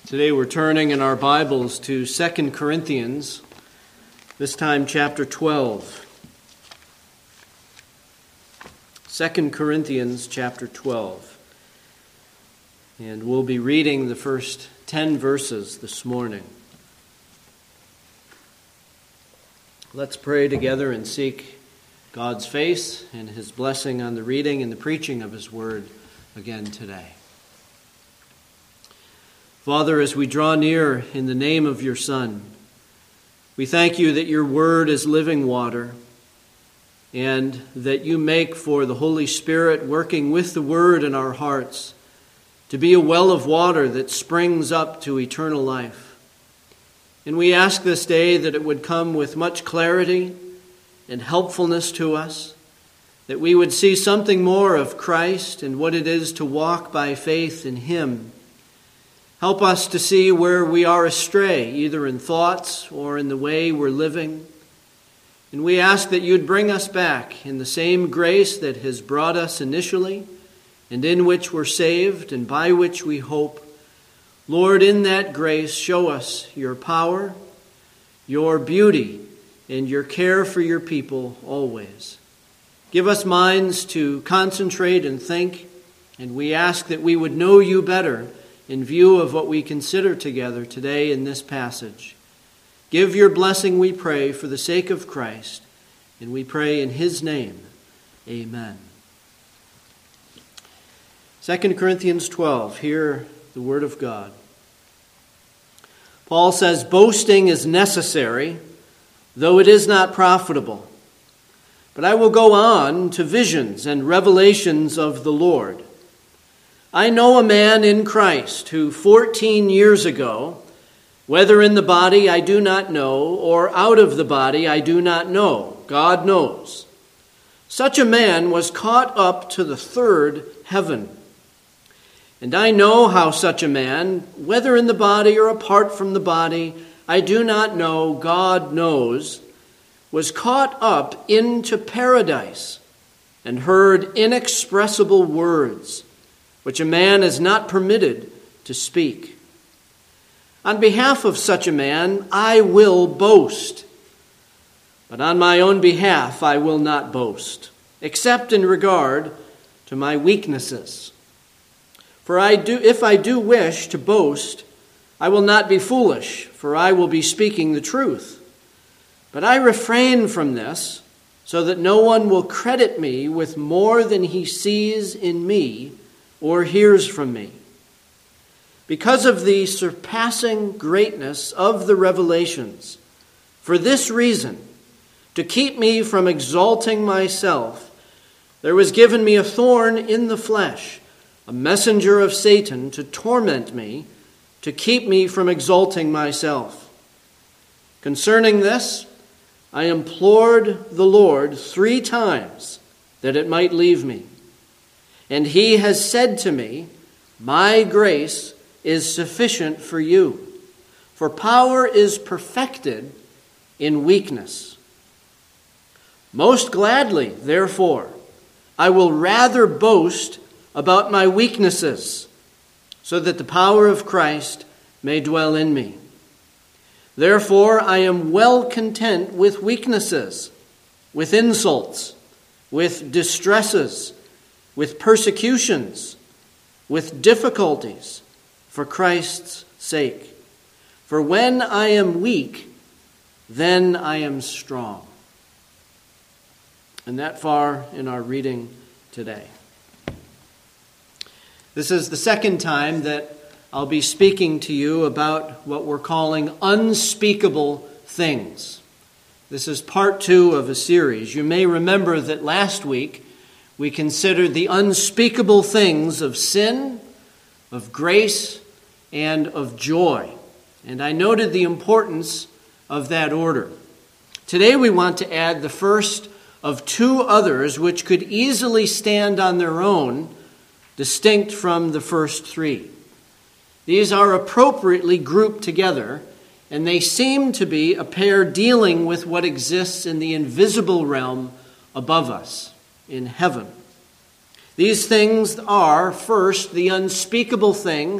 Today we're turning in our Bibles to 2 Corinthians, this time chapter 12. 2 Corinthians chapter 12. And we'll be reading the first 10 verses this morning. Let's pray together and seek God's face and His blessing on the reading and the preaching of His Word again today. Father, as we draw near in the name of your Son, we thank you that your word is living water and that you make for the Holy Spirit working with the word in our hearts to be a well of water that springs up to eternal life. And we ask this day that it would come with much clarity and helpfulness to us, that we would see something more of Christ and what it is to walk by faith in Him. Help us to see where we are astray, either in thoughts or in the way we're living. And we ask that you'd bring us back in the same grace that has brought us initially, and in which we're saved and by which we hope. Lord, in that grace, show us your power, your beauty, and your care for your people always. Give us minds to concentrate and think, and we ask that we would know you better in view of what we consider together today in this passage. Give your blessing, we pray, for the sake of Christ, and we pray in his name. Amen. 2 Corinthians 12, hear the word of God. Paul says, "Boasting is necessary, though it is not profitable. But I will go on to visions and revelations of the Lord. I know a man in Christ who 14 years ago, whether in the body I do not know, or out of the body I do not know, God knows. Such a man was caught up to the third heaven. And I know how such a man, whether in the body or apart from the body, I do not know, God knows, was caught up into paradise and heard inexpressible words, which a man is not permitted to speak. On behalf of such a man, I will boast. But on my own behalf, I will not boast, except in regard to my weaknesses. For if I do wish to boast, I will not be foolish, for I will be speaking the truth. But I refrain from this, so that no one will credit me with more than he sees in me or hears from me. Because of the surpassing greatness of the revelations, for this reason, to keep me from exalting myself, there was given me a thorn in the flesh, a messenger of Satan to torment me, to keep me from exalting myself. Concerning this, I implored the Lord 3 times that it might leave me. And he has said to me, my grace is sufficient for you, for power is perfected in weakness. Most gladly, therefore, I will rather boast about my weaknesses, so that the power of Christ may dwell in me. Therefore, I am well content with weaknesses, with insults, with distresses, with persecutions, with difficulties, for Christ's sake. For when I am weak, then I am strong." And that far in our reading today. This is the second time that I'll be speaking to you about what we're calling unspeakable things. This is part 2 of a series. You may remember that last week we considered the unspeakable things of sin, of grace, and of joy. And I noted the importance of that order. Today we want to add the first of 2 others which could easily stand on their own, distinct from the first 3. These are appropriately grouped together, and they seem to be a pair dealing with what exists in the invisible realm above us, in heaven. These things are, first, the unspeakable thing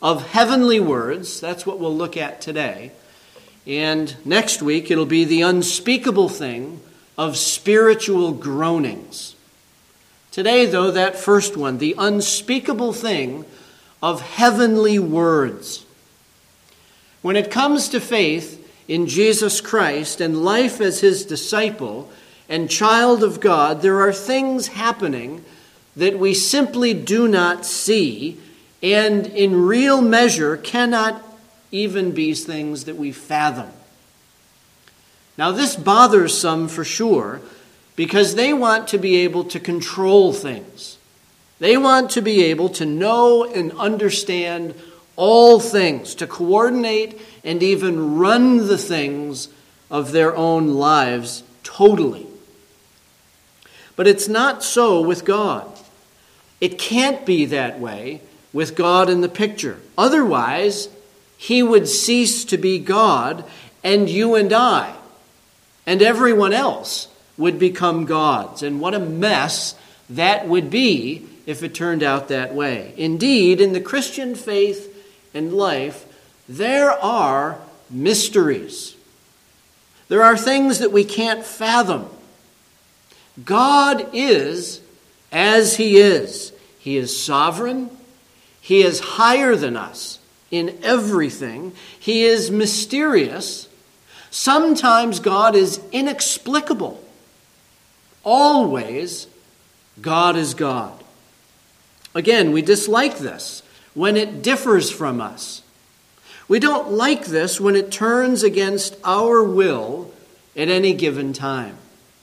of heavenly words. That's what we'll look at today. And next week it'll be the unspeakable thing of spiritual groanings. Today, though, that first one, the unspeakable thing of heavenly words. When it comes to faith in Jesus Christ and life as his disciple and child of God, there are things happening that we simply do not see and in real measure cannot even be things that we fathom. Now, this bothers some for sure because they want to be able to control things. They want to be able to know and understand all things, to coordinate and even run the things of their own lives totally. But it's not so with God. It can't be that way with God in the picture. Otherwise, he would cease to be God, and you and I and everyone else would become gods. And what a mess that would be if it turned out that way. Indeed, in the Christian faith and life, there are mysteries. There are things that we can't fathom. God is as he is. He is sovereign. He is higher than us in everything. He is mysterious. Sometimes God is inexplicable. Always, God is God. Again, we dislike this when it differs from us. We don't like this when it turns against our will at any given time.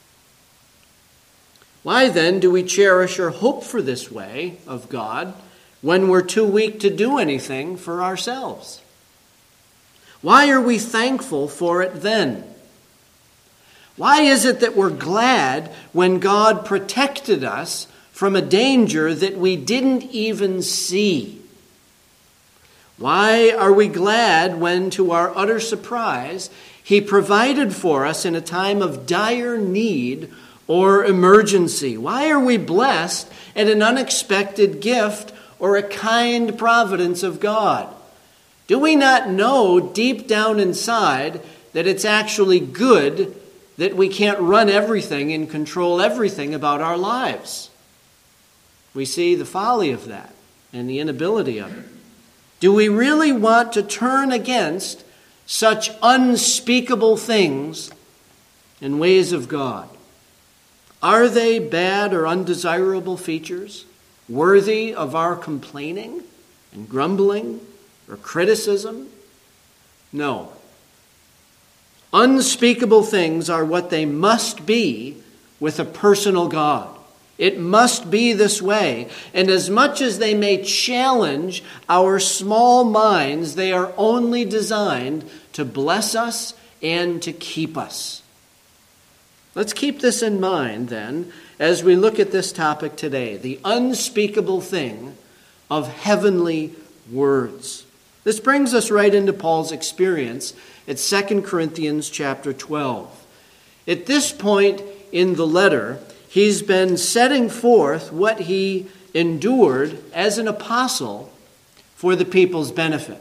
Why then do we cherish or hope for this way of God when we're too weak to do anything for ourselves? Why are we thankful for it then? Why is it that we're glad when God protected us from a danger that we didn't even see? Why are we glad when, to our utter surprise, he provided for us in a time of dire need or emergency? Why are we blessed at an unexpected gift or a kind providence of God? Do we not know deep down inside that it's actually good that we can't run everything and control everything about our lives? We see the folly of that and the inability of it. Do we really want to turn against such unspeakable things and ways of God? Are they bad or undesirable features, worthy of our complaining and grumbling or criticism? No. Unspeakable things are what they must be with a personal God. It must be this way. And as much as they may challenge our small minds, they are only designed to bless us and to keep us. Let's keep this in mind then as we look at this topic today, the unspeakable thing of heavenly words. This brings us right into Paul's experience at 2 Corinthians chapter 12. At this point in the letter, he's been setting forth what he endured as an apostle for the people's benefit.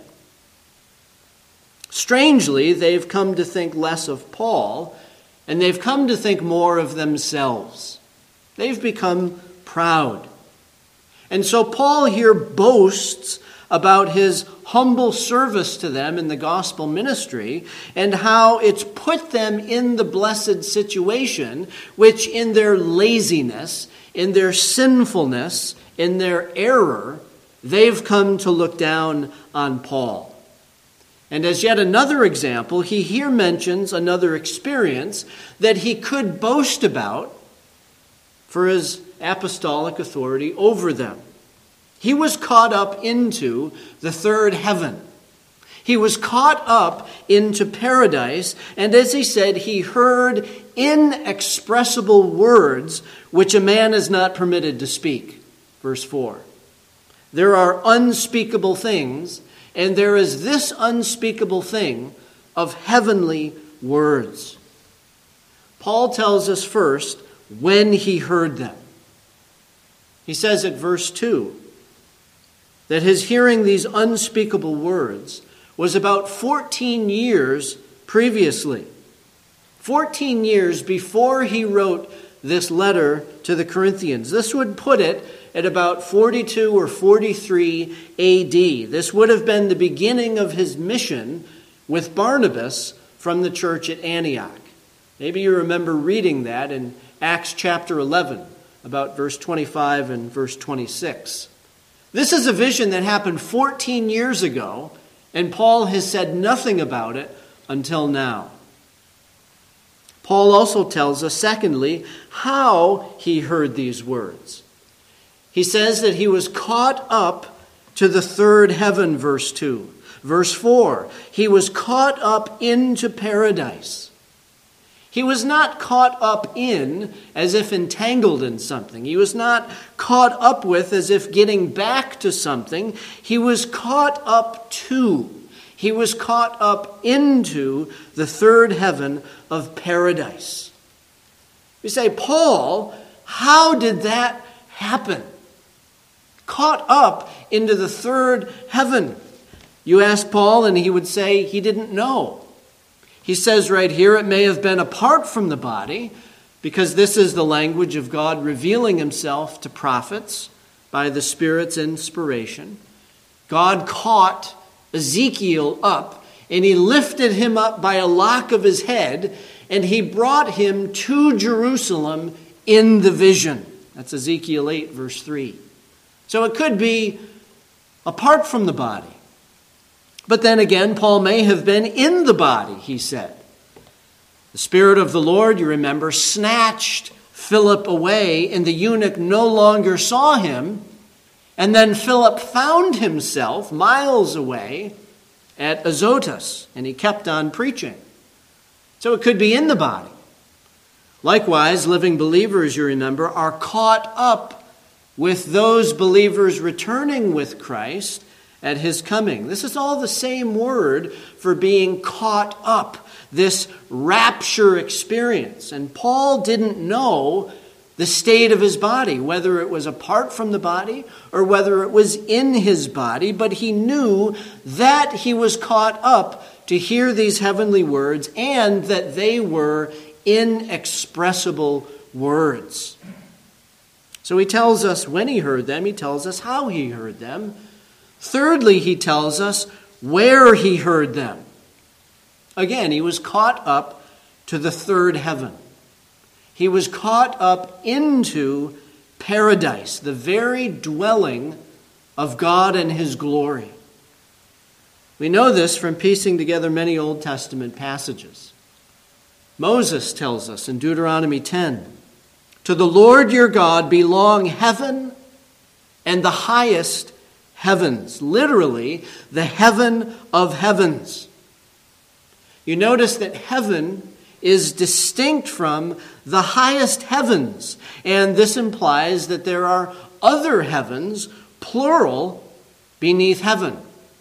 Strangely, they've come to think less of Paul, and they've come to think more of themselves. They've become proud. And so Paul here boasts about his humble service to them in the gospel ministry and how it's put them in the blessed situation, which in their laziness, in their sinfulness, in their error, they've come to look down on Paul. And as yet another example, he here mentions another experience that he could boast about for his apostolic authority over them. He was caught up into the third heaven. He was caught up into paradise, and as he said, he heard inexpressible words which a man is not permitted to speak. Verse 4. There are unspeakable things, and there is this unspeakable thing of heavenly words. Paul tells us first when he heard them. He says at verse 2, that his hearing these unspeakable words was about 14 years previously. 14 years before he wrote this letter to the Corinthians. This would put it at about 42 or 43 AD. This would have been the beginning of his mission with Barnabas from the church at Antioch. Maybe you remember reading that in Acts chapter 11, about verse 25 and verse 26. This is a vision that happened 14 years ago, and Paul has said nothing about it until now. Paul also tells us, secondly, how he heard these words. He says that he was caught up to the third heaven, verse 2. Verse 4, he was caught up into paradise. He was not caught up in as if entangled in something. He was not caught up with as if getting back to something. He was caught up to. He was caught up into the third heaven of paradise. You say, Paul, how did that happen? Caught up into the third heaven. You ask Paul, and he would say he didn't know. He says right here, it may have been apart from the body, because this is the language of God revealing himself to prophets by the Spirit's inspiration. God caught Ezekiel up, and he lifted him up by a lock of his head, and he brought him to Jerusalem in the vision. That's Ezekiel 8, verse 3. So it could be apart from the body. But then again, Paul may have been in the body, he said. The Spirit of the Lord, you remember, snatched Philip away, and the eunuch no longer saw him. And then Philip found himself miles away at Azotus, and he kept on preaching. So it could be in the body. Likewise, living believers, you remember, are caught up with those believers returning with Christ at his coming. This is all the same word for being caught up, this rapture experience. And Paul didn't know the state of his body, whether it was apart from the body or whether it was in his body, but he knew that he was caught up to hear these heavenly words and that they were inexpressible words. So he tells us when he heard them, he tells us how he heard them. Thirdly, he tells us where he heard them. Again, he was caught up to the third heaven. He was caught up into paradise, the very dwelling of God and his glory. We know this from piecing together many Old Testament passages. Moses tells us in Deuteronomy 10, "To the Lord your God belong heaven and the highest heavens," literally, the heaven of heavens. You notice that heaven is distinct from the highest heavens, and this implies that there are other heavens, plural, beneath heaven.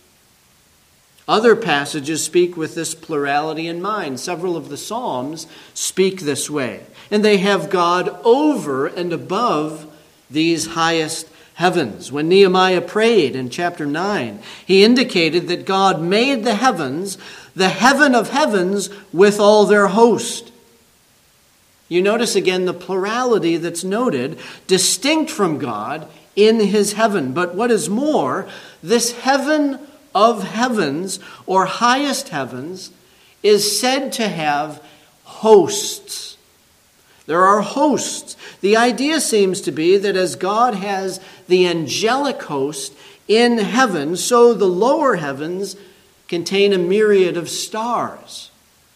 Other passages speak with this plurality in mind. Several of the Psalms speak this way, and they have God over and above these highest heavens. When Nehemiah prayed in chapter 9, he indicated that God made the heavens, the heaven of heavens, with all their host. You notice again the plurality that's noted, distinct from God in his heaven. But what is more, this heaven of heavens, or highest heavens, is said to have hosts. There are hosts. The idea seems to be that as God has the angelic host in heaven, so the lower heavens contain a myriad of stars.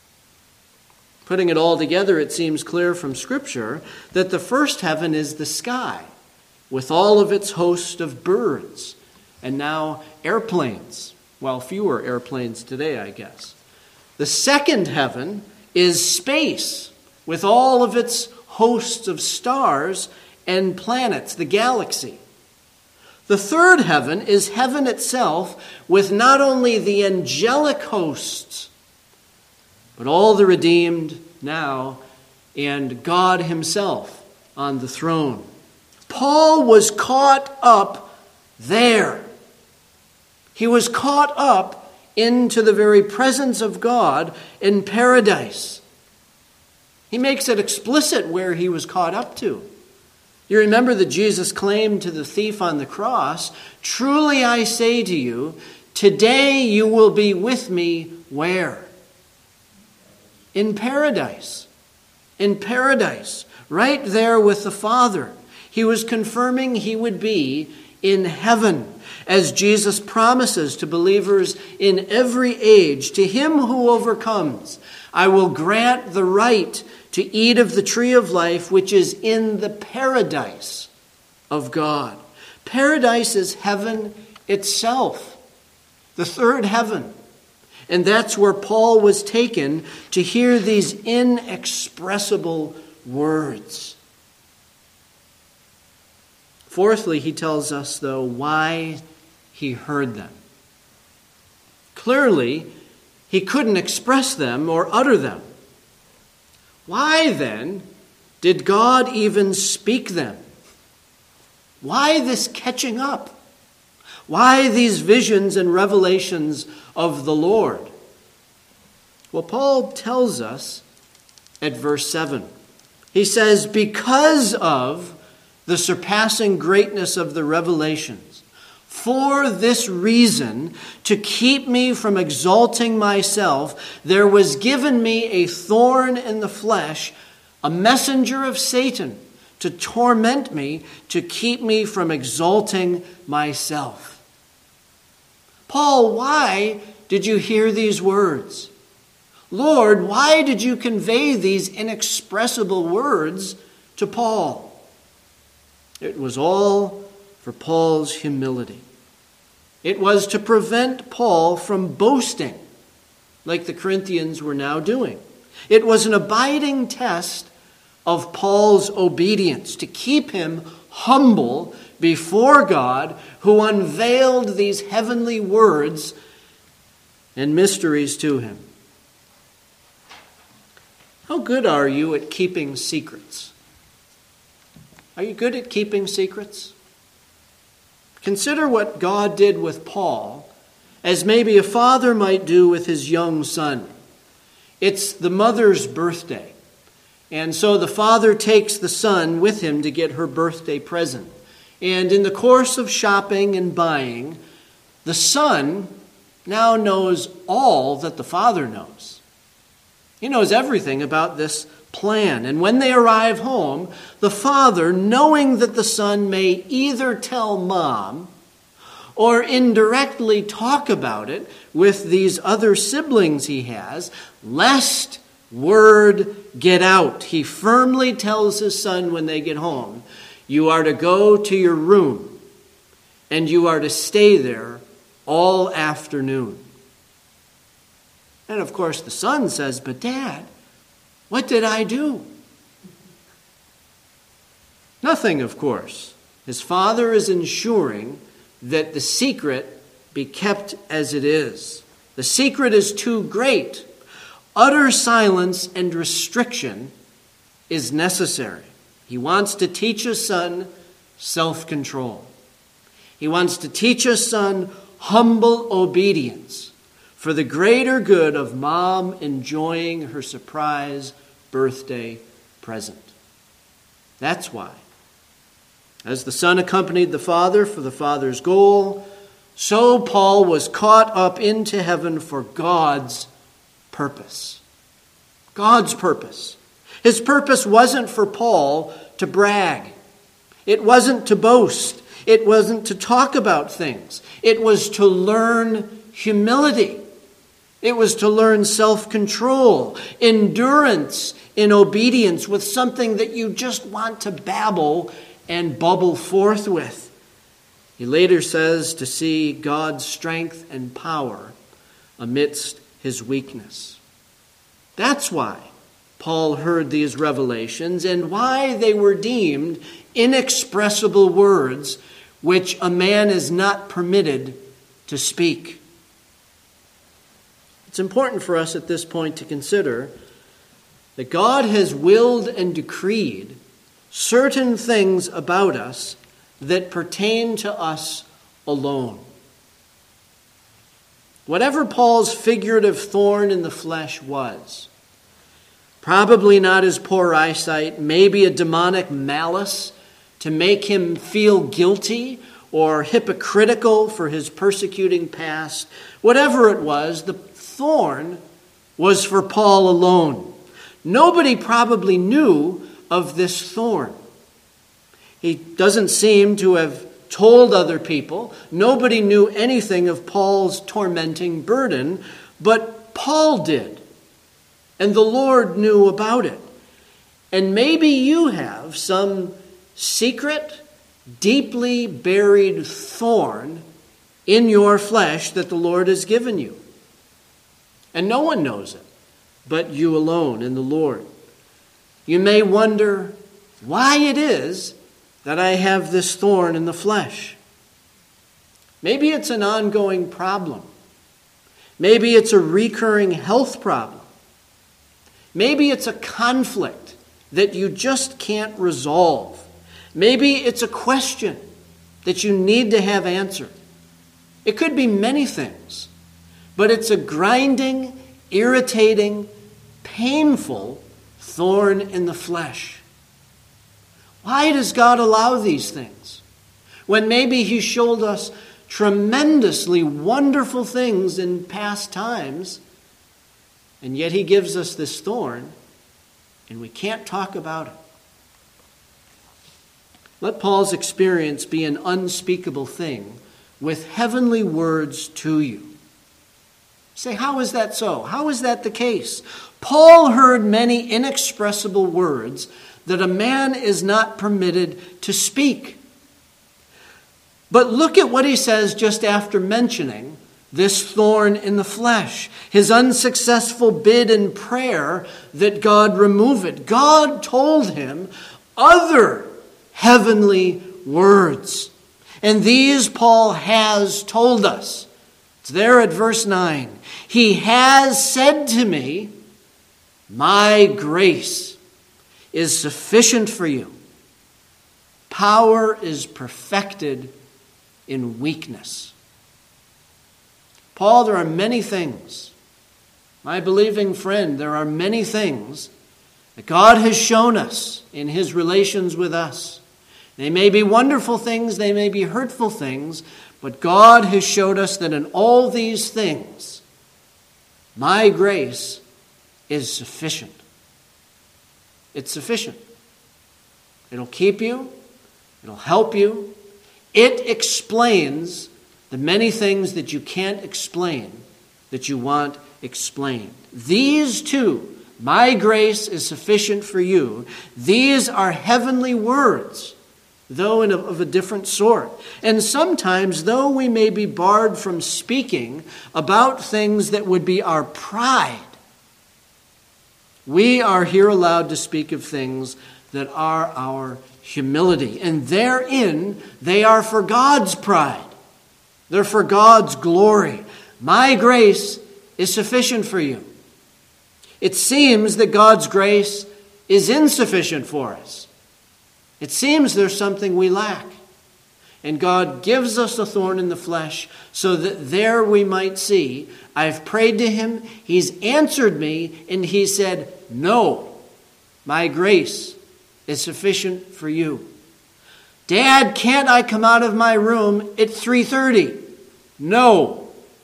Putting it all together, it seems clear from Scripture that the first heaven is the sky, with all of its host of birds, and now airplanes. Well, fewer airplanes today, I guess. The second heaven is space, with all of its hosts of stars and planets, the galaxy. The third heaven is heaven itself, with not only the angelic hosts, but all the redeemed now, and God himself on the throne. Paul was caught up there. He was caught up into the very presence of God in paradise. He makes it explicit where he was caught up to. You remember that Jesus claimed to the thief on the cross, "Truly I say to you, today you will be with me," where? In paradise. In paradise. Right there with the Father. He was confirming he would be in heaven, as Jesus promises to believers in every age. To him who overcomes, I will grant the right to eat of the tree of life, which is in the paradise of God. Paradise is heaven itself, the third heaven. And that's where Paul was taken to hear these inexpressible words. Fourthly, he tells us, though, why he heard them. Clearly, he couldn't express them or utter them. Why, then, did God even speak them? Why this catching up? Why these visions and revelations of the Lord? Well, Paul tells us at verse 7. He says, because of the surpassing greatness of the revelations, for this reason, to keep me from exalting myself, there was given me a thorn in the flesh, a messenger of Satan, to torment me, to keep me from exalting myself. Paul, why did you hear these words? Lord, why did you convey these inexpressible words to Paul? It was all for Paul's humility. It was to prevent Paul from boasting, like the Corinthians were now doing. It was an abiding test of Paul's obedience, to keep him humble before God, who unveiled these heavenly words and mysteries to him. How good are you at keeping secrets? Are you good at keeping secrets? Consider what God did with Paul, as maybe a father might do with his young son. It's the mother's birthday, and so the father takes the son with him to get her birthday present. And in the course of shopping and buying, the son now knows all that the father knows. He knows everything about this plan. And when they arrive home, the father, knowing that the son may either tell mom or indirectly talk about it with these other siblings he has, lest word get out, he firmly tells his son when they get home, you are to go to your room and you are to stay there all afternoon. And of course the son says, but Dad, what did I do? Nothing, of course. His father is ensuring that the secret be kept as it is. The secret is too great. Utter silence and restriction is necessary. He wants to teach his son self-control. He wants to teach his son humble obedience for the greater good of mom enjoying her surprise birthday present. That's why, as the son accompanied the father for the father's goal, so Paul was caught up into heaven for God's purpose. God's purpose. His purpose wasn't for Paul to brag. It wasn't to boast. It wasn't to talk about things. It was to learn humility. It was to learn self-control, endurance in obedience with something that you just want to babble and bubble forth with. He later says to see God's strength and power amidst his weakness. That's why Paul heard these revelations and why they were deemed inexpressible words which a man is not permitted to speak. It's important for us at this point to consider that God has willed and decreed certain things about us that pertain to us alone. whatever Paul's figurative thorn in the flesh was, probably not his poor eyesight, maybe a demonic malice to make him feel guilty or hypocritical for his persecuting past, whatever it was, the thorn was for Paul alone. Nobody probably knew of this thorn. He doesn't seem to have told other people. Nobody knew anything of Paul's tormenting burden, but Paul did. And the Lord knew about it. And maybe you have some secret, deeply buried thorn in your flesh that the Lord has given you. And no one knows it but you alone and the Lord. You may wonder why it is that I have this thorn in the flesh. Maybe it's an ongoing problem. Maybe it's a recurring health problem. Maybe it's a conflict that you just can't resolve. Maybe it's a question that you need to have answered. It could be many things, but it's a grinding, irritating, painful thorn in the flesh. Why does God allow these things when maybe He showed us tremendously wonderful things in past times, and yet He gives us this thorn and we can't talk about it? Let Paul's experience be an unspeakable thing with heavenly words to you. Say, how is that so? How is that the case? Paul heard many inexpressible words that a man is not permitted to speak. But look at what he says just after mentioning this thorn in the flesh, his unsuccessful bid in prayer that God remove it. God told him other heavenly words. And these Paul has told us. It's there at verse 9. He has said to me, my grace is sufficient for you. Power is perfected in weakness. Paul, there are many things. My believing friend, there are many things that God has shown us in His relations with us. They may be wonderful things, they may be hurtful things, but God has showed us that in all these things, my grace is sufficient. It's sufficient. It'll keep you. It'll help you. It explains the many things that you can't explain, that you want explained. These two, my grace is sufficient for you, these are heavenly words, though of a different sort. And sometimes, though we may be barred from speaking about things that would be our pride, we are here allowed to speak of things that are our humility. And therein, they are for God's pride. They're for God's glory. My grace is sufficient for you. It seems that God's grace is insufficient for us. It seems there's something we lack. And God gives us a thorn in the flesh so that there we might see, I've prayed to Him, He's answered me, and He said, no, my grace is sufficient for you. Dad, can't I come out of my room at 3:30? No.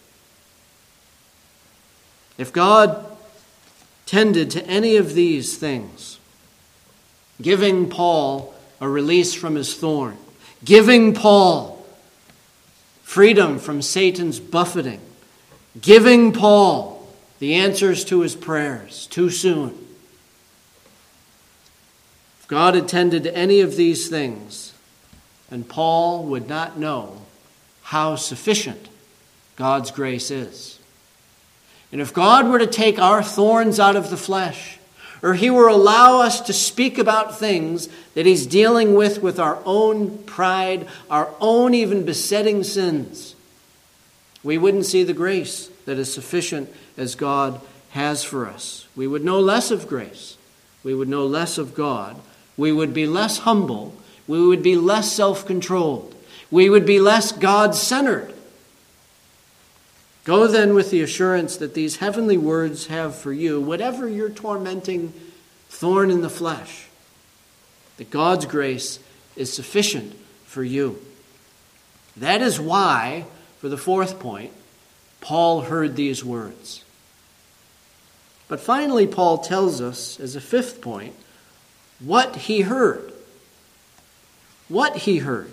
If God tended to any of these things, giving Paul a release from his thorn, giving Paul freedom from Satan's buffeting, giving Paul the answers to his prayers too soon. If God had tended to any of these things, then Paul would not know how sufficient God's grace is. And if God were to take our thorns out of the flesh, or He were to allow us to speak about things that He's dealing with our own pride, our own even besetting sins, we wouldn't see the grace that is sufficient as God has for us. We would know less of grace. We would know less of God. We would be less humble. We would be less self-controlled. We would be less God-centered. Go then with the assurance that these heavenly words have for you, whatever your tormenting thorn in the flesh, that God's grace is sufficient for you. That is why, for the fourth point, Paul heard these words. But finally, Paul tells us, as a fifth point, what he heard. What he heard.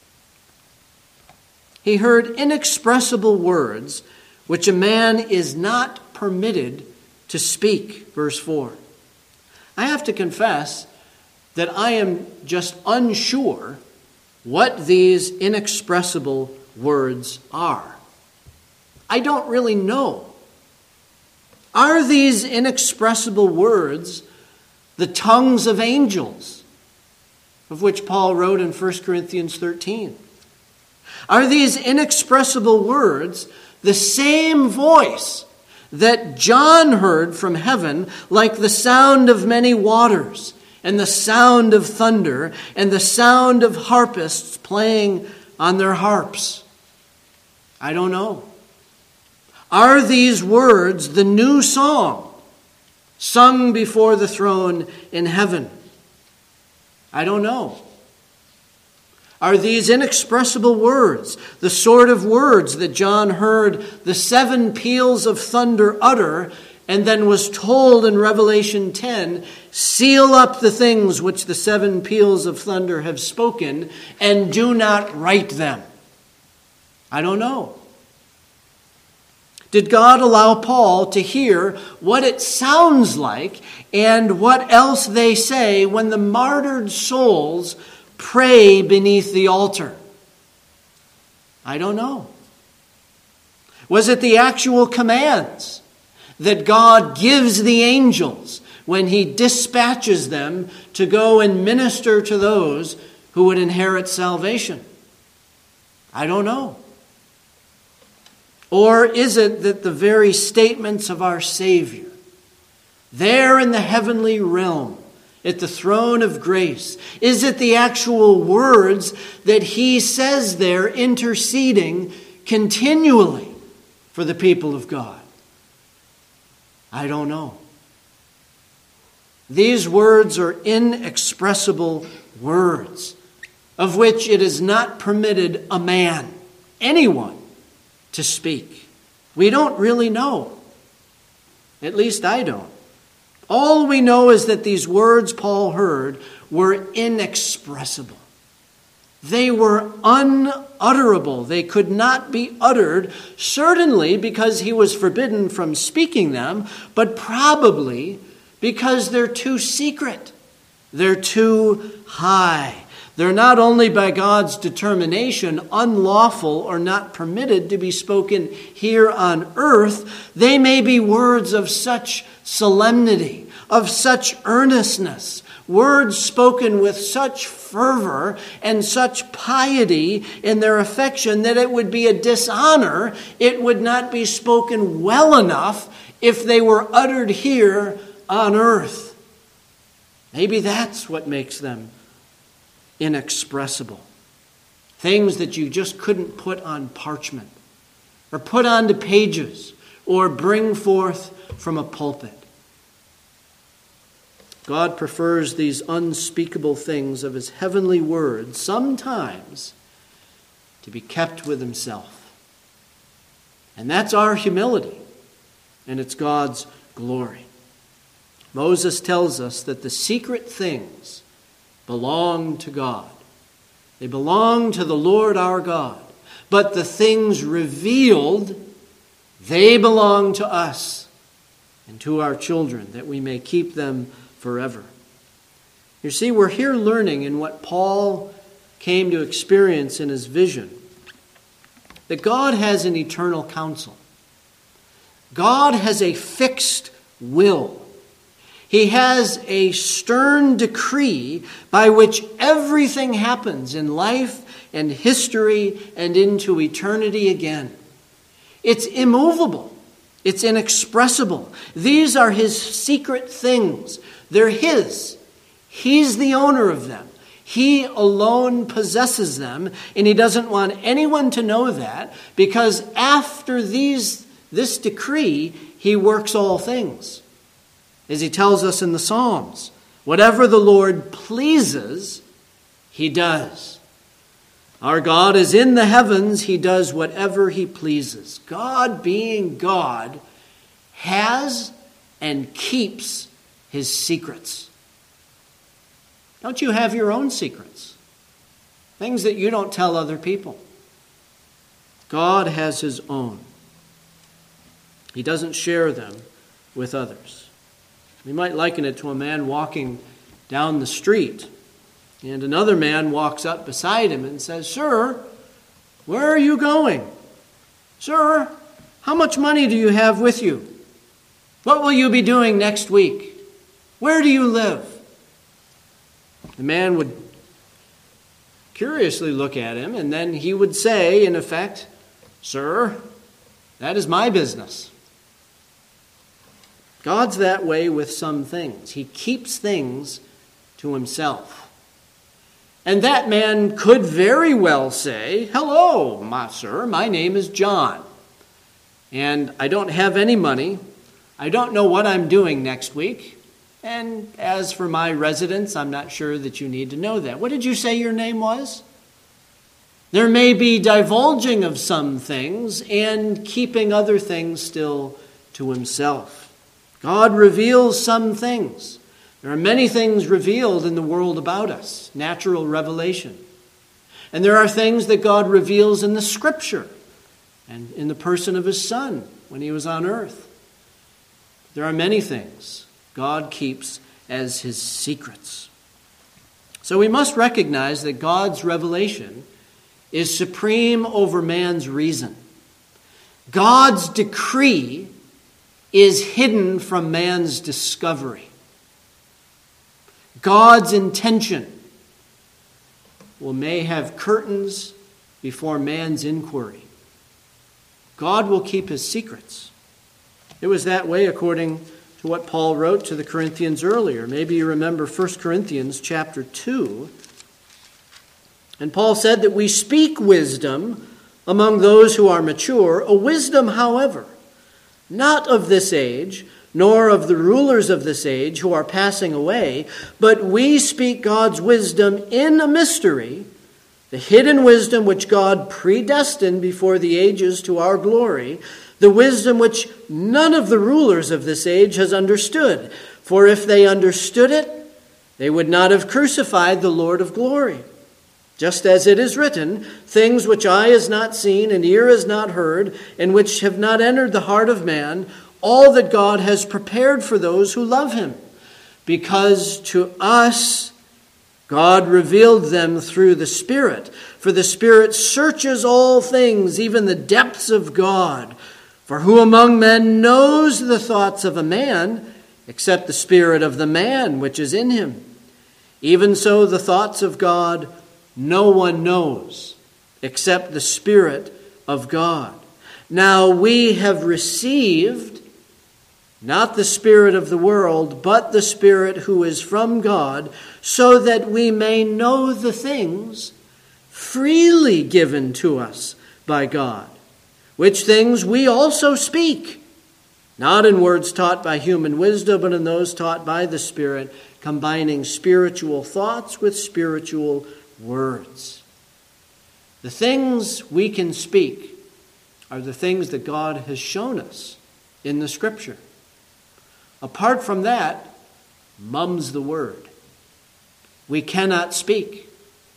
He heard inexpressible words which a man is not permitted to speak. Verse 4. I have to confess that I am just unsure what these inexpressible words are. I don't really know. Are these inexpressible words the tongues of angels, of which Paul wrote in 1 Corinthians 13? Are these inexpressible words the same voice that John heard from heaven, like the sound of many waters, and the sound of thunder, and the sound of harpists playing on their harps? I don't know. Are these words the new song sung before the throne in heaven? I don't know. Are these inexpressible words the sort of words that John heard the 7 peals of thunder utter, and then was told in Revelation 10, seal up the things which the 7 peals of thunder have spoken, and do not write them? I don't know. Did God allow Paul to hear what it sounds like and what else they say when the martyred souls pray beneath the altar? I don't know. Was it the actual commands that God gives the angels when he dispatches them to go and minister to those who would inherit salvation? I don't know. Or is it that the very statements of our Savior, there in the heavenly realm, at the throne of grace, is it the actual words that he says there, interceding continually for the people of God? I don't know. These words are inexpressible words, of which it is not permitted a man, anyone, to speak. We don't really know. At least I don't. All we know is that these words Paul heard were inexpressible. They were unutterable. They could not be uttered, certainly because he was forbidden from speaking them, but probably because they're too secret. They're too high. They're not only by God's determination unlawful or not permitted to be spoken here on earth, they may be words of such solemnity, of such earnestness, words spoken with such fervor and such piety in their affection that it would be a dishonor. It would not be spoken well enough if they were uttered here on earth. Maybe that's what makes them inexpressible. Things that you just couldn't put on parchment or put onto pages or bring forth from a pulpit. God prefers these unspeakable things of his heavenly word sometimes to be kept with himself. And that's our humility, and it's God's glory. Moses tells us that the secret things belong to God. They belong to the Lord our God. But the things revealed, they belong to us and to our children, that we may keep them forever. You see, we're here learning in what Paul came to experience in his vision, that God has an eternal counsel. God has a fixed will. He has a stern decree by which everything happens in life and history and into eternity again. It's immovable. It's inexpressible. These are his secret things. They're his. He's the owner of them. He alone possesses them, and he doesn't want anyone to know that, because after these this decree, he works all things. As he tells us in the Psalms, whatever the Lord pleases, he does. Our God is in the heavens. He does whatever he pleases. God, being God, has and keeps his secrets. Don't you have your own secrets? Things that you don't tell other people. God has his own. He doesn't share them with others. We might liken it to a man walking down the street, and another man walks up beside him and says, "Sir, where are you going? Sir, how much money do you have with you? What will you be doing next week? Where do you live?" The man would curiously look at him, and then he would say, in effect, "Sir, that is my business." God's that way with some things. He keeps things to himself. And that man could very well say, "Hello, sir, my name is John, and I don't have any money. I don't know what I'm doing next week. And as for my residence, I'm not sure that you need to know that. What did you say your name was?" There may be divulging of some things and keeping other things still to himself. God reveals some things. There are many things revealed in the world about us, natural revelation. And there are things that God reveals in the Scripture and in the person of his Son when he was on earth. There are many things God keeps as his secrets. So we must recognize that God's revelation is supreme over man's reason. God's decree is hidden from man's discovery. God's intention may have curtains before man's inquiry. God will keep his secrets. It was that way according to what Paul wrote to the Corinthians earlier. Maybe you remember 1 Corinthians chapter 2. And Paul said that we speak wisdom among those who are mature, a wisdom, however, not of this age, nor of the rulers of this age who are passing away, but we speak God's wisdom in a mystery, the hidden wisdom which God predestined before the ages to our glory, the wisdom which none of the rulers of this age has understood. For if they understood it, they would not have crucified the Lord of glory. Just as it is written, things which eye has not seen and ear has not heard, and which have not entered the heart of man, all that God has prepared for those who love him. Because to us God revealed them through the Spirit. For the Spirit searches all things, even the depths of God. For who among men knows the thoughts of a man, except the spirit of the man which is in him? Even so the thoughts of God no one knows, except the Spirit of God. Now we have received not the spirit of the world, but the Spirit who is from God, so that we may know the things freely given to us by God, which things we also speak, not in words taught by human wisdom, but in those taught by the Spirit, combining spiritual thoughts with spiritual words. The things we can speak are the things that God has shown us in the Scripture. Apart from that, mum's the word. We cannot speak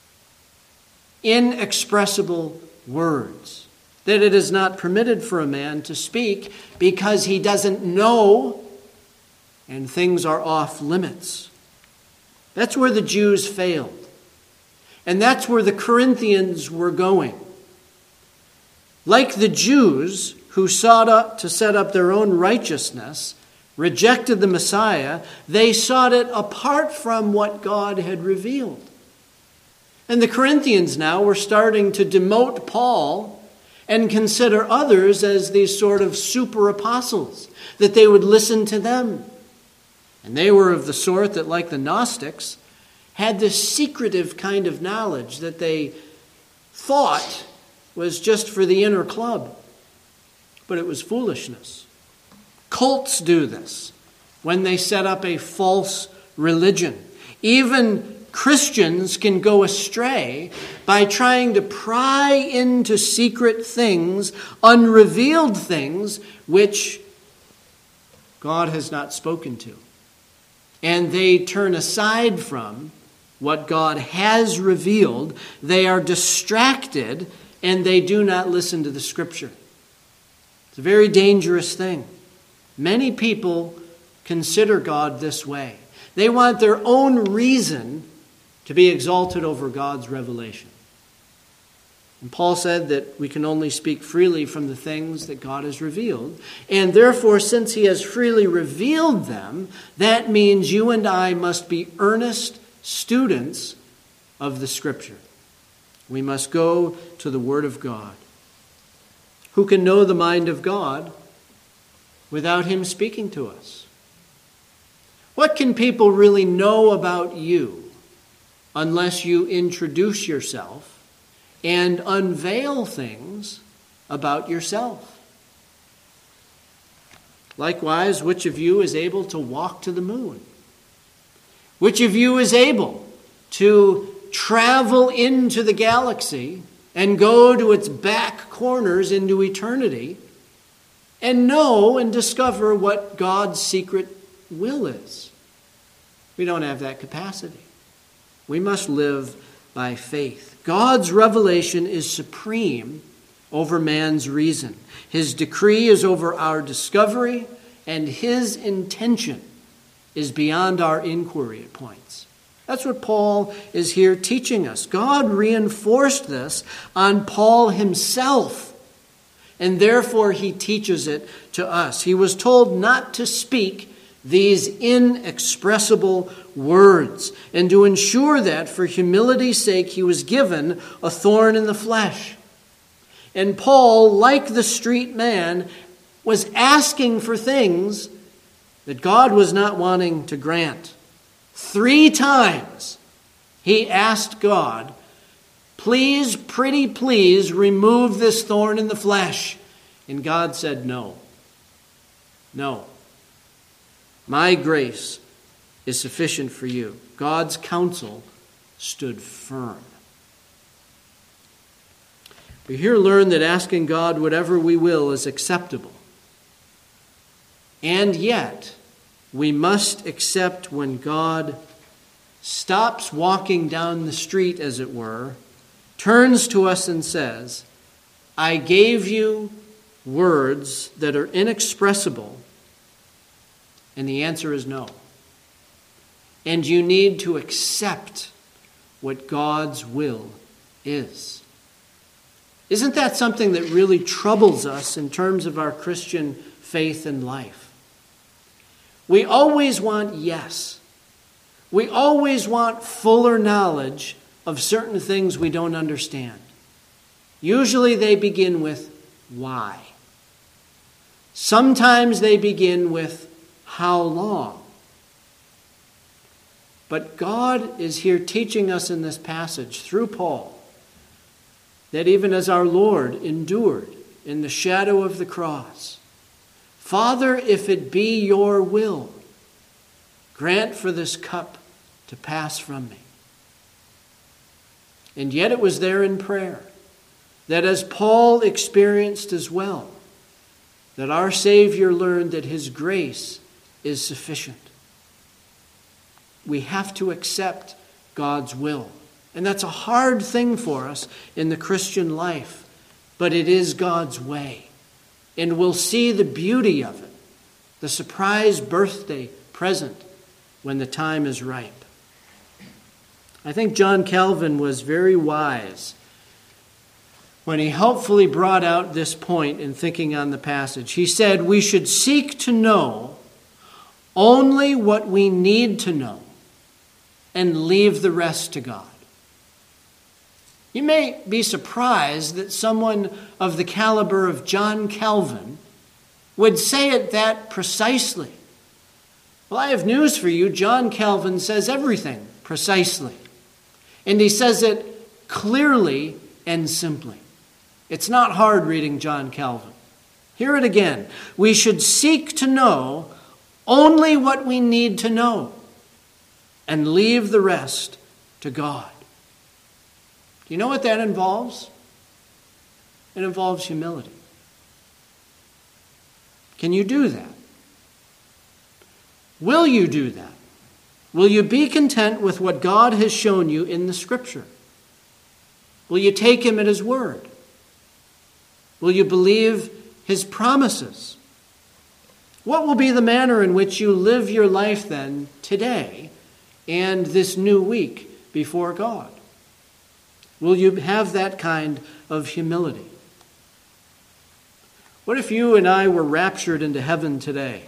inexpressible words that it is not permitted for a man to speak because he doesn't know and things are off limits. That's where the Jews failed. And that's where the Corinthians were going. Like the Jews who sought to set up their own righteousness, rejected the Messiah, they sought it apart from what God had revealed. And the Corinthians now were starting to demote Paul and consider others as these sort of super apostles, that they would listen to them. And they were of the sort that, like the Gnostics, had this secretive kind of knowledge that they thought was just for the inner club. but it was foolishness. Cults do this when they set up a false religion. Even Christians can go astray by trying to pry into secret things, unrevealed things, which God has not spoken to. And they turn aside from what God has revealed. They are distracted and they do not listen to the Scripture. It's a very dangerous thing. Many people consider God this way. They want their own reason to be exalted over God's revelation. And Paul said that we can only speak freely from the things that God has revealed. And therefore, since he has freely revealed them, that means you and I must be earnest students of the Scripture. We must go to the Word of God. Who can know the mind of God without him speaking to us? What can people really know about you unless you introduce yourself and unveil things about yourself? Likewise, which of you is able to walk to the moon? Which of you is able to travel into the galaxy and go to its back corners into eternity and know and discover what God's secret will is? We don't have that capacity. We must live by faith. God's revelation is supreme over man's reason. His decree is over our discovery, and his intention is beyond our inquiry at points. That's what Paul is here teaching us. God reinforced this on Paul himself, and therefore he teaches it to us. He was told not to speak these inexpressible words, and to ensure that for humility's sake he was given a thorn in the flesh. And Paul, like the street man, was asking for things that God was not wanting to grant. 3 times he asked God, please, pretty please, remove this thorn in the flesh. And God said, no. No. My grace is sufficient for you. God's counsel stood firm. We here learn that asking God whatever we will is acceptable. And yet, we must accept when God stops walking down the street, as it were, turns to us and says, I gave you words that are inexpressible, and the answer is no. And you need to accept what God's will is. Isn't that something that really troubles us in terms of our Christian faith and life? We always want yes. We always want fuller knowledge of certain things we don't understand. Usually they begin with why. Sometimes they begin with how long. But God is here teaching us in this passage through Paul that even as our Lord endured in the shadow of the cross, Father, if it be your will, grant for this cup to pass from me. And yet it was there in prayer that, as Paul experienced as well, that our Savior learned that his grace is sufficient. We have to accept God's will. And that's a hard thing for us in the Christian life, but it is God's way. And we'll see the beauty of it, the surprise birthday present when the time is ripe. I think John Calvin was very wise when he helpfully brought out this point in thinking on the passage. He said, we should seek to know only what we need to know and leave the rest to God. You may be surprised that someone of the caliber of John Calvin would say it that precisely. Well, I have news for you. John Calvin says everything precisely. And he says it clearly and simply. It's not hard reading John Calvin. Hear it again. We should seek to know only what we need to know and leave the rest to God. Do you know what that involves? It involves humility. Can you do that? Will you do that? Will you be content with what God has shown you in the Scripture? Will you take him at his word? Will you believe his promises? What will be the manner in which you live your life then today and this new week before God? Will you have that kind of humility? What if you and I were raptured into heaven today?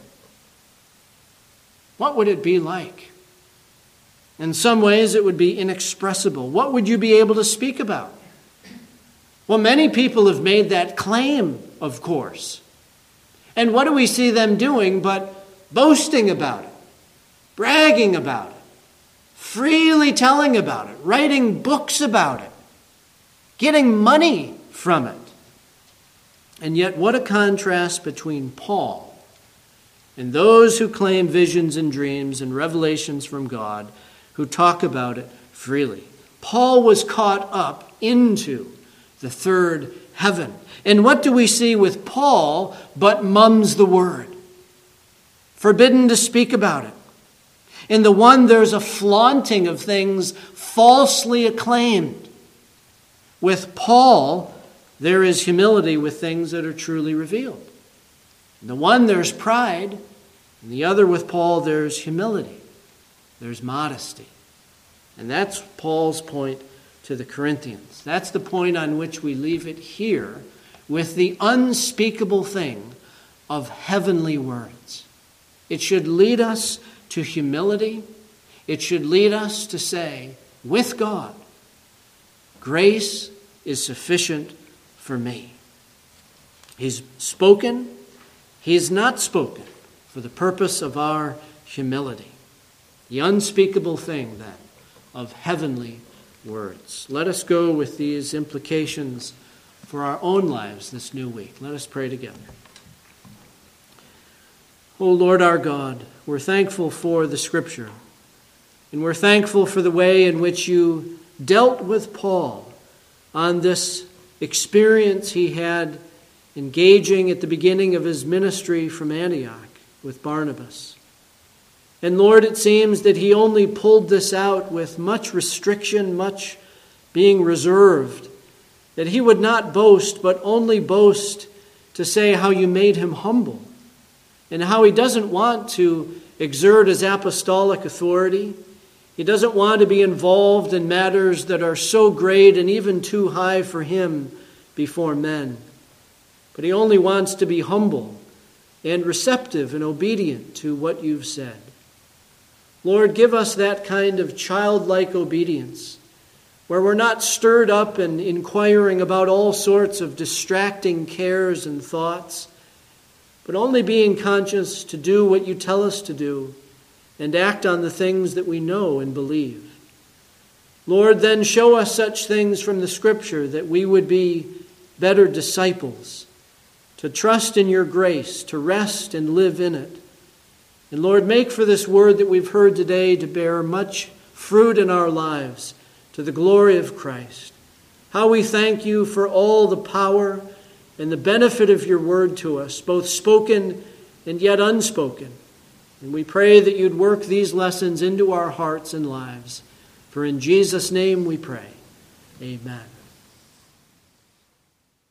What would it be like? In some ways, it would be inexpressible. What would you be able to speak about? Well, many people have made that claim, of course. And what do we see them doing but boasting about it, bragging about it, freely telling about it, writing books about it, getting money from it? And yet, what a contrast between Paul and those who claim visions and dreams and revelations from God, who talk about it freely. Paul was caught up into the third heaven. And what do we see with Paul but mum's the word? Forbidden to speak about it. In the one, there's a flaunting of things falsely acclaimed. With Paul, there is humility with things that are truly revealed. In the one, there's pride. In the other, with Paul, there's humility. There's modesty. And that's Paul's point to the Corinthians. That's the point on which we leave it here with the unspeakable thing of heavenly words. It should lead us to humility. It should lead us to say, with God, grace is sufficient for me. He's spoken. He is not spoken for the purpose of our humility. The unspeakable thing, then, of heavenly words. Let us go with these implications for our own lives this new week. Let us pray together. O Lord our God, we're thankful for the Scripture, and we're thankful for the way in which you dealt with Paul on this experience he had engaging at the beginning of his ministry from Antioch with Barnabas. And Lord, it seems that he only pulled this out with much restriction, much being reserved, that he would not boast, but only boast to say how you made him humble, and how he doesn't want to exert his apostolic authority. He doesn't want to be involved in matters that are so great and even too high for him before men. But he only wants to be humble and receptive and obedient to what you've said. Lord, give us that kind of childlike obedience where we're not stirred up and inquiring about all sorts of distracting cares and thoughts, but only being conscious to do what you tell us to do and act on the things that we know and believe. Lord, then show us such things from the Scripture that we would be better disciples, to trust in your grace, to rest and live in it. And Lord, make for this word that we've heard today to bear much fruit in our lives to the glory of Christ. How we thank you for all the power and the benefit of your word to us, both spoken and yet unspoken. And we pray that you'd work these lessons into our hearts and lives. For in Jesus' name we pray. Amen.